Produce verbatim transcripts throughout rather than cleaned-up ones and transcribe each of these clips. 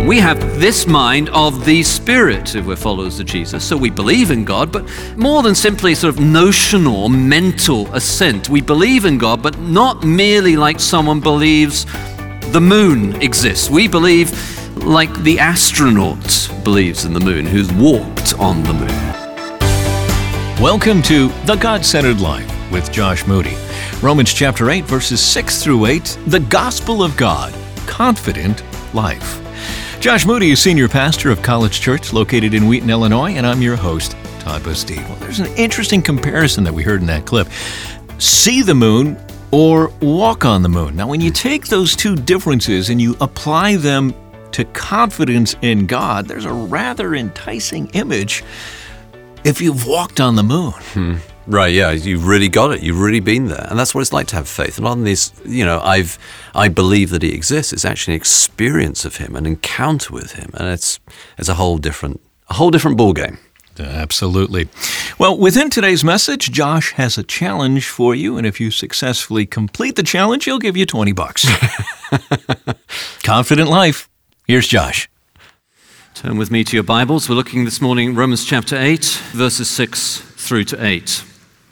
We have this mind of the Spirit if we're followers of Jesus. So we believe in God, but more than simply sort of notional, mental assent. We believe in God, but not merely like someone believes the moon exists. We believe like the astronaut believes in the moon, who's walked on the moon. Welcome to The God-Centered Life with Josh Moody. Romans chapter eight, verses six through eight, the gospel of God, confident life. Josh Moody is senior pastor of College Church located in Wheaton, Illinois, and I'm your host, Todd Bastide. Well, there's an interesting comparison that we heard in that clip. See the moon or walk on the moon. Now, when you take those two differences and you apply them to confidence in God, there's a rather enticing image if you've walked on the moon. Hmm. Right, yeah, you've really got it. You've really been there. And that's what it's like to have faith. And rather than this, you know, I've, I believe that he exists, it's actually an experience of him, an encounter with him. And it's it's a whole different, a whole different ballgame. Absolutely. Well, within today's message, Josh has a challenge for you. And if you successfully complete the challenge, he'll give you twenty bucks. Confident life. Here's Josh. Turn with me to your Bibles. We're looking this morning, Romans chapter eight, verses six through to eight.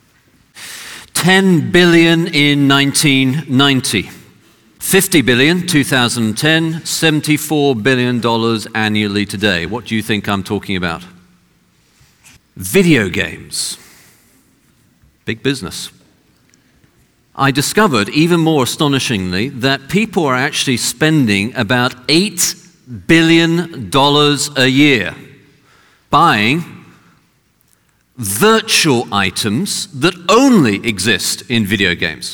ten billion in nineteen ninety, fifty billion two thousand ten, seventy-four billion dollars annually today. What do you think I'm talking about? Video games. Big business. I discovered, even more astonishingly, that people are actually spending about eight billion dollars a year buying virtual items that only exist in video games.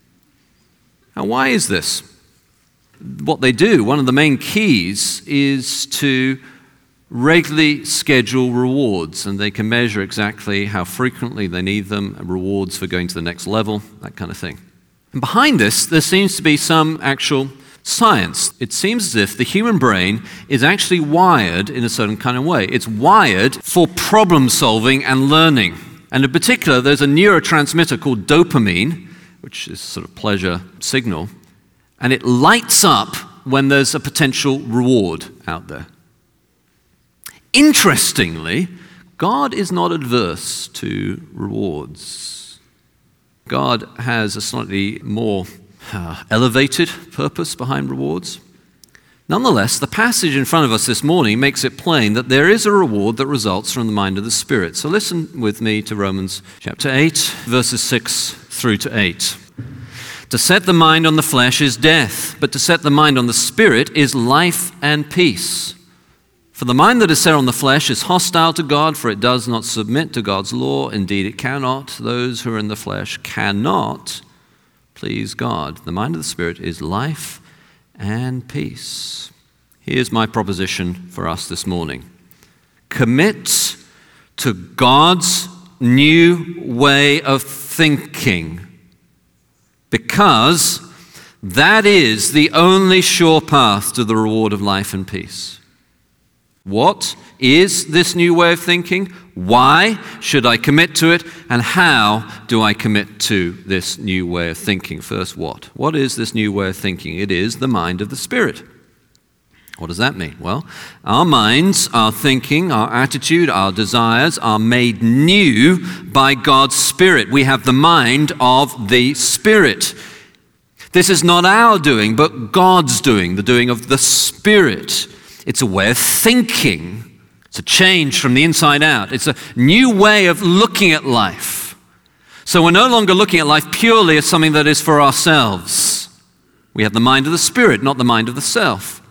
Now, why is this? What they do, one of the main keys is to regularly schedule rewards, and they can measure exactly how frequently they need them, rewards for going to the next level, that kind of thing. And behind this, there seems to be some actual science. It seems as if the human brain is actually wired in a certain kind of way. It's wired for problem solving and learning. And in particular, there's a neurotransmitter called dopamine, which is sort of pleasure signal, and it lights up when there's a potential reward out there. Interestingly, God is not adverse to rewards. God has a slightly more Uh, elevated purpose behind rewards. Nonetheless, the passage in front of us this morning makes it plain that there is a reward that results from the mind of the Spirit. So listen with me to Romans chapter eight, verses six through to eight. To set the mind on the flesh is death, but to set the mind on the Spirit is life and peace. For the mind that is set on the flesh is hostile to God, for it does not submit to God's law. Indeed, it cannot. Those who are in the flesh cannot please God. The mind of the Spirit is life and peace. Here's my proposition for us this morning. Commit to God's new way of thinking, because that is the only sure path to the reward of life and peace. What is this new way of thinking? Why should I commit to it? And how do I commit to this new way of thinking? First, what? What is this new way of thinking? It is the mind of the Spirit. What does that mean? Well, our minds, our thinking, our attitude, our desires are made new by God's Spirit. We have the mind of the Spirit. This is not our doing, but God's doing, the doing of the Spirit. It's a way of thinking. It's a change from the inside out. It's a new way of looking at life. So we're no longer looking at life purely as something that is for ourselves. We have the mind of the Spirit, not the mind of the self.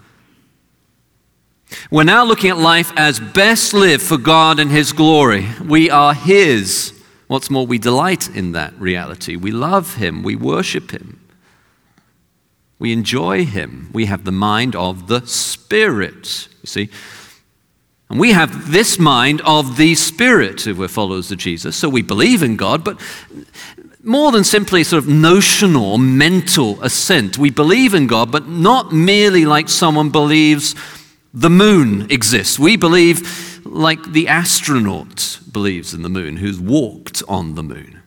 We're now looking at life as best lived for God and His glory. We are His. What's more, we delight in that reality. We love Him. We worship Him. We enjoy Him. We have the mind of the Spirit, you see. And we have this mind of the Spirit if we're followers of Jesus. So we believe in God, but more than simply sort of notional, mental assent. We believe in God, but not merely like someone believes the moon exists. We believe like the astronaut believes in the moon, who's walked on the moon.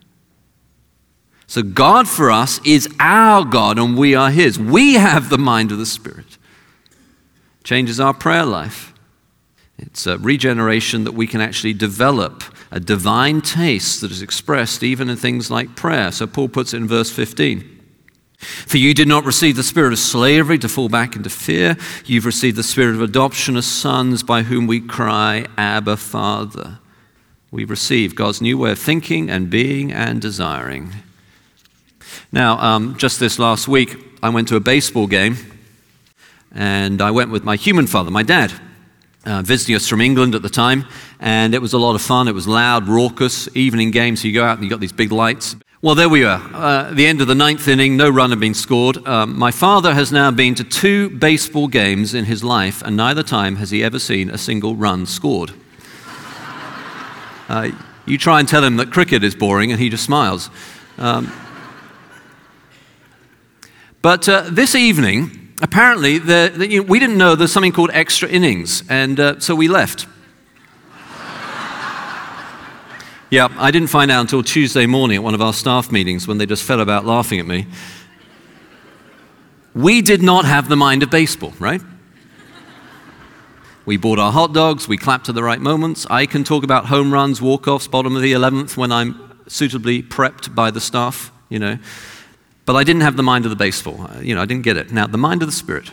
So God for us is our God and we are His. We have the mind of the Spirit. changes our prayer life. It's a regeneration that we can actually develop, a divine taste that is expressed even in things like prayer. So Paul puts it in verse fifteen. For you did not receive the spirit of slavery to fall back into fear. You've received the spirit of adoption as sons, by whom we cry, Abba, Father. We've received God's new way of thinking and being and desiring. Now, um, just this last week, I went to a baseball game, and I went with my human father, my dad, uh, visiting us from England at the time, and it was a lot of fun. It was loud, raucous, evening game, so you go out and you got these big lights. Well, there we are. Uh, at the end of the ninth inning, no run had been scored. Um, my father has now been to two baseball games in his life, and neither time has he ever seen a single run scored. Uh, you try and tell him that cricket is boring, and he just smiles. Um, but uh, this evening, apparently, the, the, you know, we didn't know there's something called extra innings, and uh, so we left. Yeah, I didn't find out until Tuesday morning at one of our staff meetings when they just fell about laughing at me. We did not have the mind of baseball, right? We bought our hot dogs, we clapped at the right moments. I can talk about home runs, walk-offs, bottom of the eleventh when I'm suitably prepped by the staff, you know. But I didn't have the mind of the baseball. You know, I didn't get it. Now, the mind of the Spirit.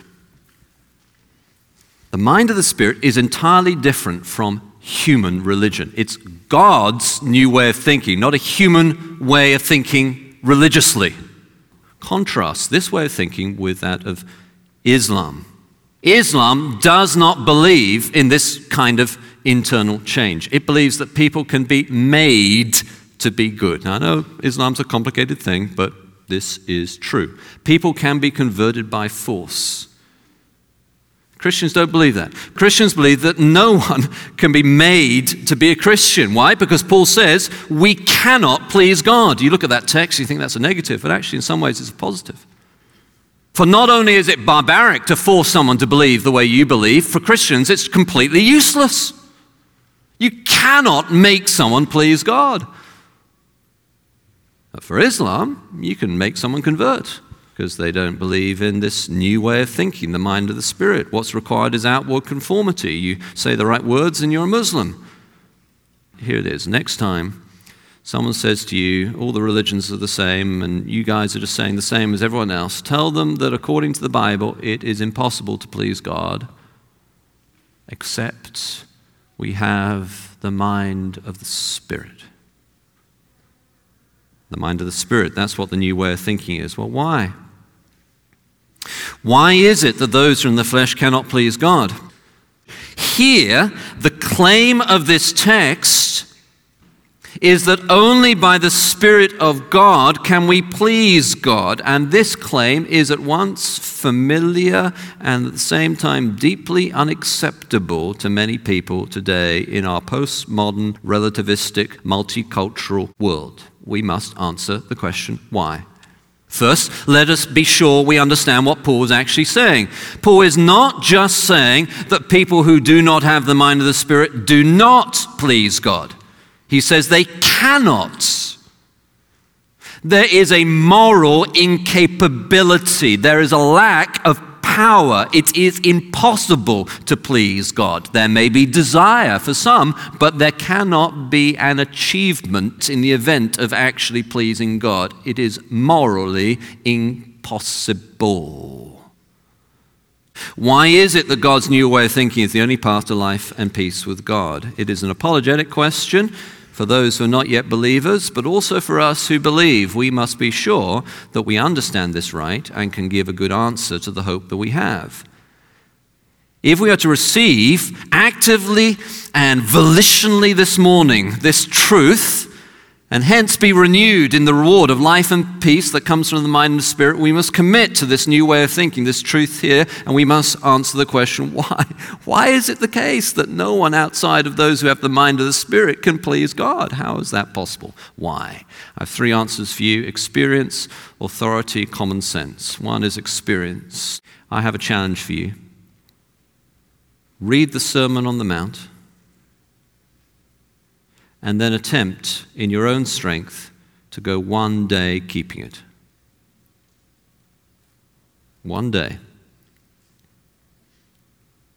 The mind of the Spirit is entirely different from human religion. It's God's new way of thinking, not a human way of thinking religiously. Contrast this way of thinking with that of Islam. Islam does not believe in this kind of internal change. It believes that people can be made to be good. Now, I know Islam's a complicated thing, but this is true. People can be converted by force. Christians don't believe that. Christians believe that no one can be made to be a Christian. Why? Because Paul says we cannot please God. You look at that text, you think that's a negative, but actually in some ways it's a positive. For not only is it barbaric to force someone to believe the way you believe, for Christians it's completely useless. You cannot make someone please God. But for Islam, you can make someone convert, because they don't believe in this new way of thinking, the mind of the Spirit. What's required is outward conformity. You say the right words and you're a Muslim. Here it is. Next time someone says to you, all the religions are the same and you guys are just saying the same as everyone else, tell them that according to the Bible, it is impossible to please God, except we have the mind of the Spirit. The mind of the Spirit, that's what the new way of thinking is. Well, why? Why is it that those who are in the flesh cannot please God? Here, the claim of this text is that only by the Spirit of God can we please God. And this claim is at once familiar and at the same time deeply unacceptable to many people today in our postmodern, relativistic, multicultural world. We must answer the question, why? First, let us be sure we understand what Paul is actually saying. Paul is not just saying that people who do not have the mind of the Spirit do not please God. He says they cannot. There is a moral incapability. There is a lack of power. It is impossible to please God. There may be desire for some, but there cannot be an achievement in the event of actually pleasing God. It is morally impossible. Why is it that God's new way of thinking is the only path to life and peace with God? It is an apologetic question for those who are not yet believers, but also for us who believe. We must be sure that we understand this right and can give a good answer to the hope that we have. If we are to receive actively and volitionally this morning this truth, and hence be renewed in the reward of life and peace that comes from the mind and the Spirit, we must commit to this new way of thinking, this truth here, and we must answer the question, why? Why is it the case that no one outside of those who have the mind of the Spirit can please God? How is that possible? Why? I have three answers for you: experience, authority, common sense. One is experience. I have a challenge for you. Read the Sermon on the Mount, and then attempt in your own strength to go one day keeping it. One day.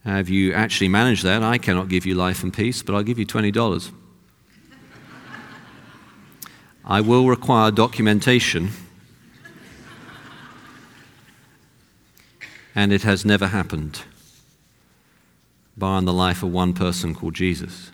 Have you actually managed that? I cannot give you life and peace, but I'll give you twenty dollars. I will require documentation, and it has never happened, bar in the life of one person called Jesus.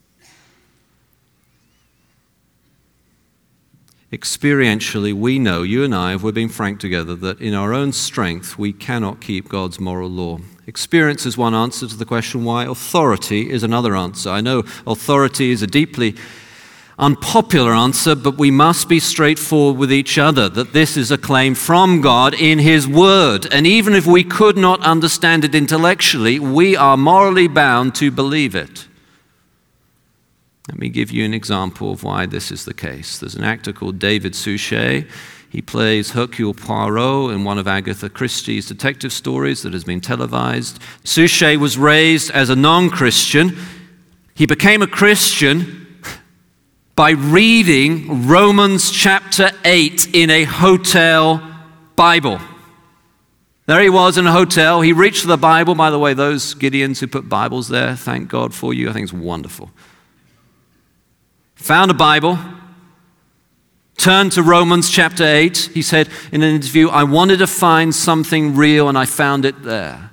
Experientially, we know, you and I, if we're being frank together, that in our own strength, we cannot keep God's moral law. Experience is one answer to the question why. Authority is another answer. I know authority is a deeply unpopular answer, but we must be straightforward with each other, that this is a claim from God in His Word. And even if we could not understand it intellectually, we are morally bound to believe it. Let me give you an example of why this is the case. There's an actor called David Suchet. He plays Hercule Poirot in one of Agatha Christie's detective stories that has been televised. Suchet was raised as a non-Christian. He became a Christian by reading Romans chapter eight in a hotel Bible. There he was in a hotel. He reached for the Bible. By the way, those Gideons who put Bibles there, thank God for you. I think it's wonderful. Found a Bible, turned to Romans chapter eight. He said in an interview, I wanted to find something real and I found it there.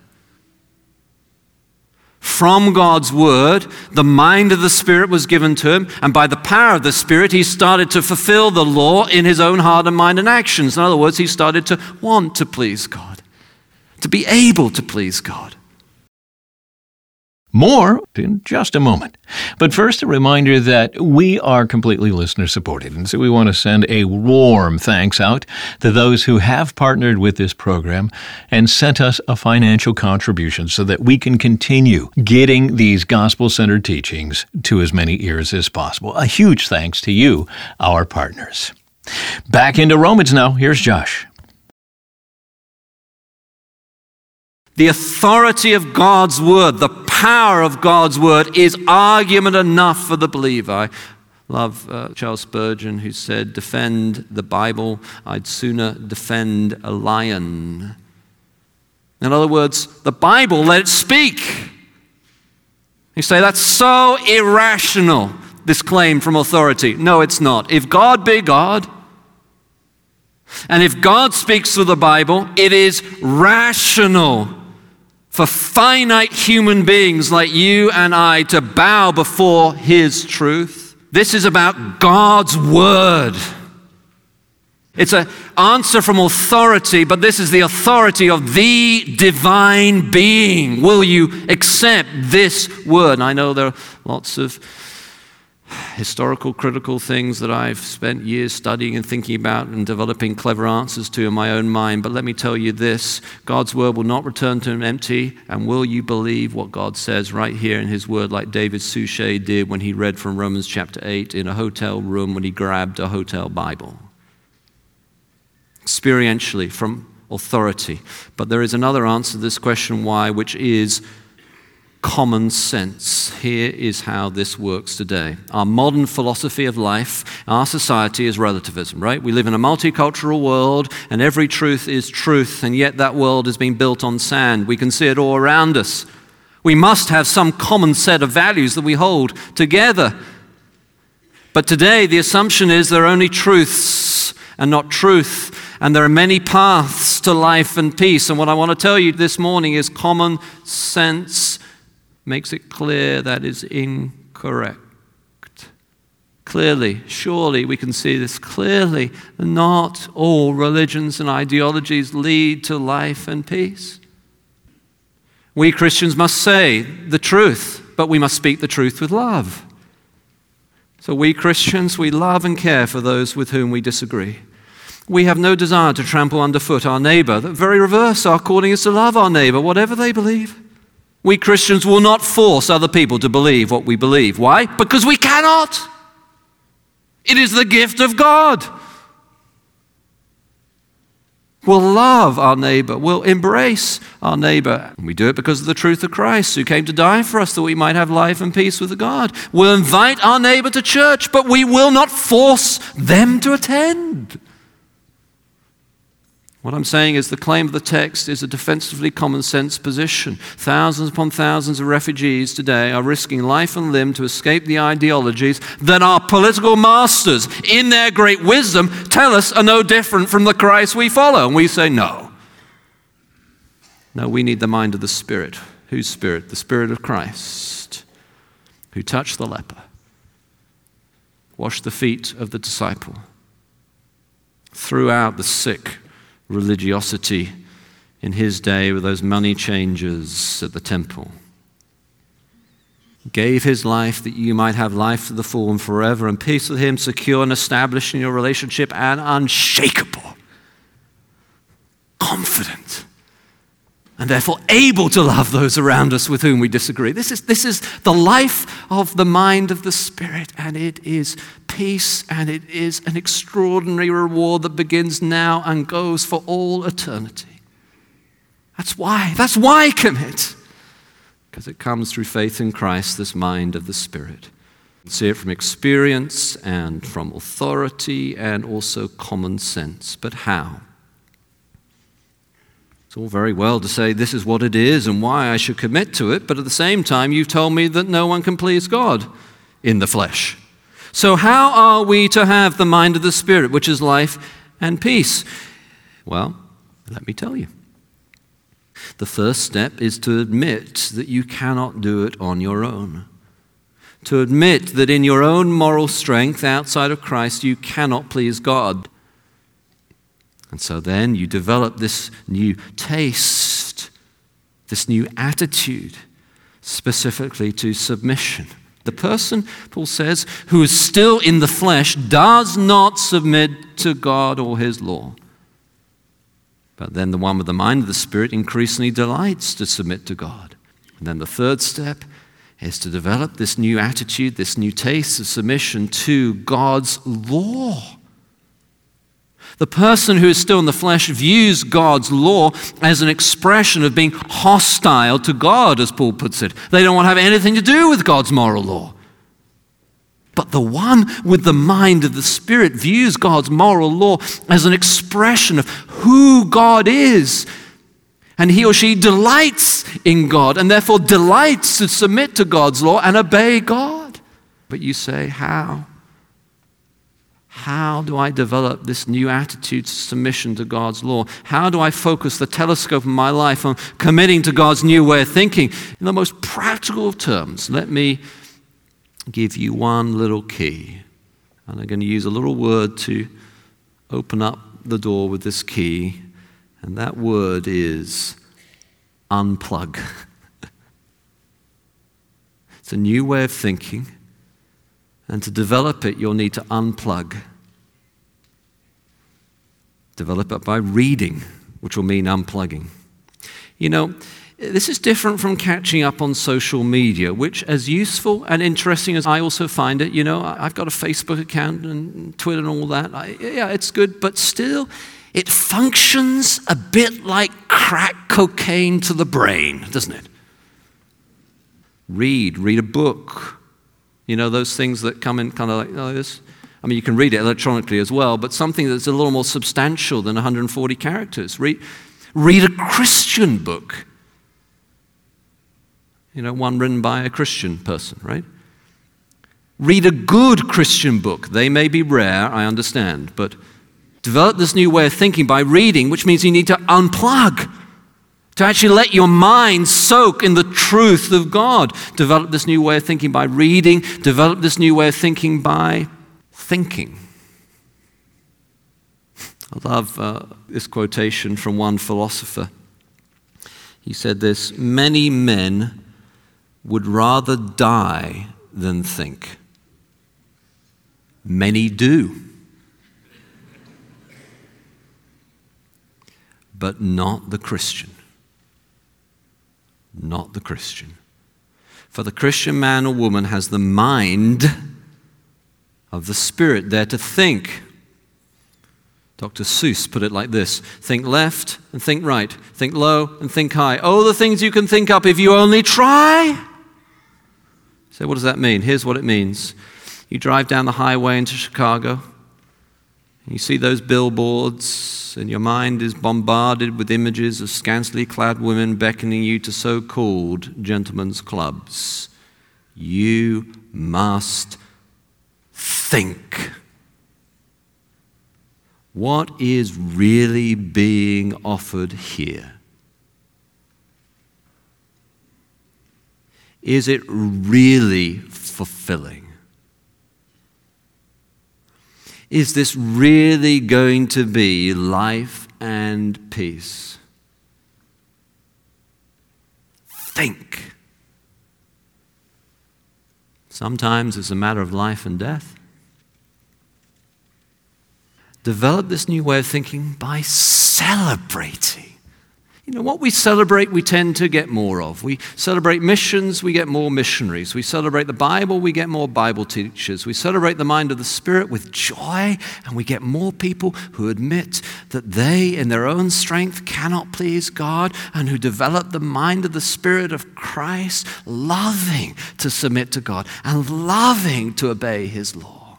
From God's word, the mind of the Spirit was given to him, and by the power of the Spirit, he started to fulfill the law in his own heart and mind and actions. In other words, he started to want to please God, to be able to please God. More in just a moment. But first, a reminder that we are completely listener-supported, and so we want to send a warm thanks out to those who have partnered with this program and sent us a financial contribution so that we can continue getting these gospel-centered teachings to as many ears as possible. A huge thanks to you, our partners. Back into Romans now. Here's Josh. The authority of God's word, the power of God's word is argument enough for the believer. I love uh, Charles Spurgeon, who said, defend the Bible, I'd sooner defend a lion. In other words, the Bible, let it speak. You say, that's so irrational, this claim from authority. No, it's not. If God be God, and if God speaks through the Bible, it is rational for finite human beings like you and I to bow before His truth. This is about God's word. It's an answer from authority, but this is the authority of the divine being. Will you accept this word? And I know there are lots of historical, critical things that I've spent years studying and thinking about and developing clever answers to in my own mind. But let me tell you this, God's word will not return to him empty. And will you believe what God says right here in his word, like David Suchet did when he read from Romans chapter eight in a hotel room when he grabbed a hotel Bible? Experientially, from authority. But there is another answer to this question, why, which is common sense. Here is how this works today. Our modern philosophy of life, our society is relativism, right? We live in a multicultural world and every truth is truth, and yet that world has been built on sand. We can see it all around us. We must have some common set of values that we hold together. But today the assumption is there are only truths and not truth, and there are many paths to life and peace. And what I want to tell you this morning is common sense makes it clear that is incorrect. Clearly, surely we can see this clearly. Not all religions and ideologies lead to life and peace. We Christians must say the truth, but we must speak the truth with love. So we Christians, we love and care for those with whom we disagree. We have no desire to trample underfoot our neighbor. The very reverse, our calling is to love our neighbor, whatever they believe. We Christians will not force other people to believe what we believe. Why? Because we cannot. It is the gift of God. We'll love our neighbor. We'll embrace our neighbor. And we do it because of the truth of Christ, who came to die for us that we might have life and peace with God. We'll invite our neighbor to church, but we will not force them to attend. What I'm saying is the claim of the text is a defensively common sense position. Thousands upon thousands of refugees today are risking life and limb to escape the ideologies that our political masters, in their great wisdom, tell us are no different from the Christ we follow. And we say no. No, we need the mind of the Spirit. Whose Spirit? The Spirit of Christ, who touched the leper, washed the feet of the disciple, threw out the sick religiosity in his day with those money changers at the temple, gave his life that you might have life to the full and forever, and peace with him, secure and established in your relationship, and unshakable, confident, and therefore able to love those around us with whom we disagree. This is, this is the life of the mind of the Spirit, and it is peace, and it is an extraordinary reward that begins now and goes for all eternity. That's why. That's why commit. Because it comes through faith in Christ, this mind of the Spirit. You see it from experience and from authority and also common sense. But how? It's all very well to say this is what it is and why I should commit to it, but at the same time you've told me that no one can please God in the flesh. So how are we to have the mind of the Spirit, which is life and peace? Well, let me tell you. The first step is to admit that you cannot do it on your own. To admit that in your own moral strength outside of Christ you cannot please God. And so then you develop this new taste, this new attitude, specifically to submission. The person, Paul says, who is still in the flesh does not submit to God or his law. But then the one with the mind of the Spirit increasingly delights to submit to God. And then the third step is to develop this new attitude, this new taste of submission to God's law. The person who is still in the flesh views God's law as an expression of being hostile to God, as Paul puts it. They don't want to have anything to do with God's moral law. But the one with the mind of the Spirit views God's moral law as an expression of who God is. And he or she delights in God and therefore delights to submit to God's law and obey God. But you say, how? How do I develop this new attitude to submission to God's law? How do I focus the telescope of my life on committing to God's new way of thinking? In the most practical of terms, let me give you one little key. And I'm going to use a little word to open up the door with this key. And that word is unplug. It's a new way of thinking. And to develop it, you'll need to unplug. Develop it by reading, which will mean unplugging. You know, this is different from catching up on social media, which, as useful and interesting as I also find it, you know, I've got a Facebook account and Twitter and all that. I, yeah, it's good, but still, it functions a bit like crack cocaine to the brain, doesn't it? Read, read a book. You know, those things that come in kind of like oh, this. I mean, you can read it electronically as well, but something that's a little more substantial than one hundred forty characters. Read, read a Christian book. You know, one written by a Christian person, right? Read a good Christian book. They may be rare, I understand, but develop this new way of thinking by reading, which means you need to unplug. To actually let your mind soak in the truth of God. Develop this new way of thinking by reading. Develop this new way of thinking by thinking. I love uh, this quotation from one philosopher. He said this, "Many men would rather die than think. Many do. But not the Christian." Not the Christian. For the Christian man or woman has the mind of the Spirit there to think. Doctor Seuss put it like this: think left and think right, think low and think high. Oh, the things you can think up if you only try. So what does that mean? Here's what it means. You drive down the highway into Chicago. You see those billboards, and your mind is bombarded with images of scantily clad women beckoning you to so-called gentlemen's clubs. You must think. What is really being offered here? Is it really fulfilling? Is this really going to be life and peace? Think. Sometimes it's a matter of life and death. Develop this new way of thinking by celebrating. You know, what we celebrate, we tend to get more of. We celebrate missions, we get more missionaries. We celebrate the Bible, we get more Bible teachers. We celebrate the mind of the Spirit with joy, and we get more people who admit that they, in their own strength, cannot please God, and who develop the mind of the Spirit of Christ, loving to submit to God and loving to obey His law.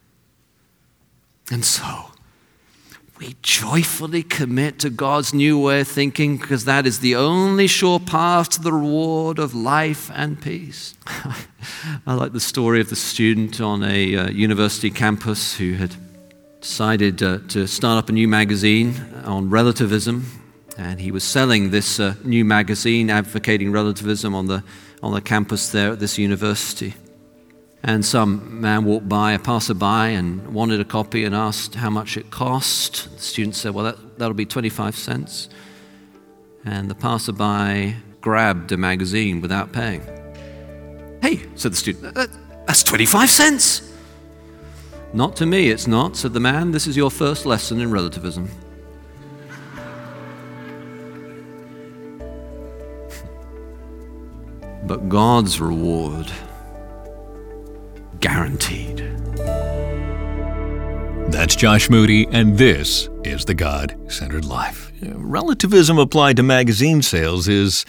And so, we joyfully commit to God's new way of thinking, because that is the only sure path to the reward of life and peace. I like the story of the student on a uh, university campus who had decided uh, to start up a new magazine on relativism, and he was selling this uh, new magazine advocating relativism on the on the campus there at this university. And some man walked by, a passerby, and wanted a copy and asked how much it cost. The student said, well, that, that'll be twenty-five cents. And the passerby grabbed a magazine without paying. Hey, said the student, that, that's twenty-five cents. Not to me, it's not, said the man. This is your first lesson in relativism. But God's reward, guaranteed. That's Josh Moody, and this is The God-Centered Life. Relativism applied to magazine sales is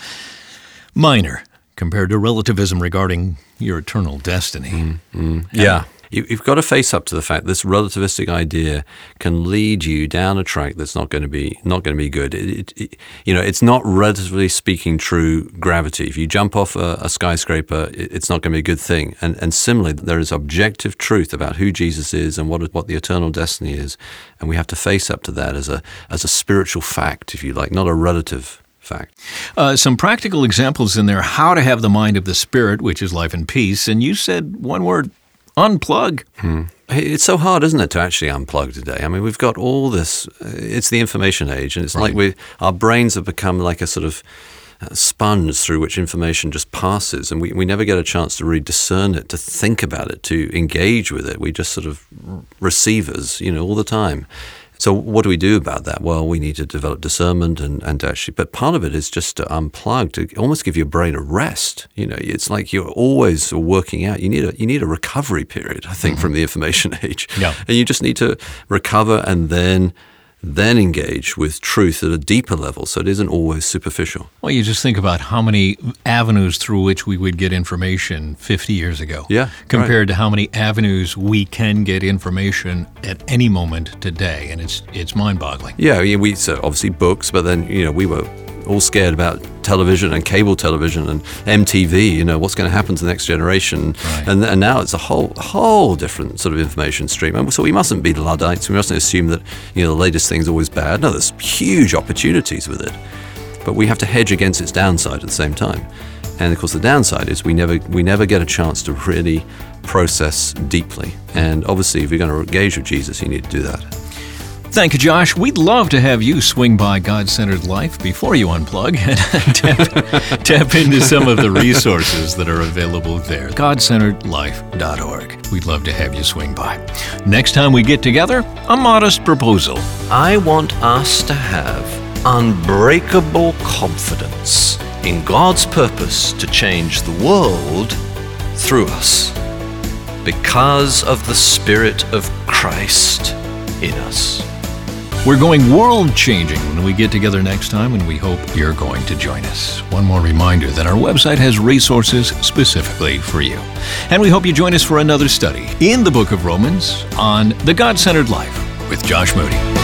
minor compared to relativism regarding your eternal destiny. Mm, mm, yeah. You, you've got to face up to the fact this relativistic idea can lead you down a track that's not going to be not going to be good. It, it, it, you know, it's not, relatively speaking, true gravity. If you jump off a, a skyscraper, it, it's not going to be a good thing. And and similarly, there is objective truth about who Jesus is and what what the eternal destiny is, and we have to face up to that as a as a spiritual fact, if you like, not a relative fact. Uh, some practical examples in there: how to have the mind of the Spirit, which is life and peace. And you said one word. Unplug. Hmm. It's so hard, isn't it, to actually unplug today? I mean, we've got all this, it's the information age, and it's right. like we, our brains have become like a sort of sponge through which information just passes, and we, we never get a chance to really discern it, to think about it, to engage with it. We just sort of receivers, you know, all the time. So what do we do about that? Well, we need to develop discernment and, and actually, but part of it is just to unplug, to almost give your brain a rest. You know, it's like you're always working out. You need a you need a recovery period, I think, mm-hmm. from the information age. Yeah. And you just need to recover and then then engage with truth at a deeper level, so it isn't always superficial. Well, you just think about how many avenues through which we would get information fifty years ago, yeah, compared right. to how many avenues we can get information at any moment today, and it's it's mind-boggling. Yeah, we so obviously books, but then you know we were all scared about television and cable television and M T V, you know, what's going to happen to the next generation. Right. And, and now it's a whole whole different sort of information stream. And so we mustn't be Luddites. We mustn't assume that, you know, the latest thing's always bad. No, there's huge opportunities with it. But we have to hedge against its downside at the same time. And of course the downside is we never we never get a chance to really process deeply. And obviously if you're going to engage with Jesus, you need to do that. Thank you, Josh. We'd love to have you swing by God-Centered Life before you unplug and tap, tap into some of the resources that are available there. God centered life dot org. We'd love to have you swing by. Next time we get together, a modest proposal. I want us to have unbreakable confidence in God's purpose to change the world through us because of the Spirit of Christ in us. We're going world-changing when we get together next time, and we hope you're going to join us. One more reminder that our website has resources specifically for you. And we hope you join us for another study in the book of Romans on the God-Centered Life with Josh Moody.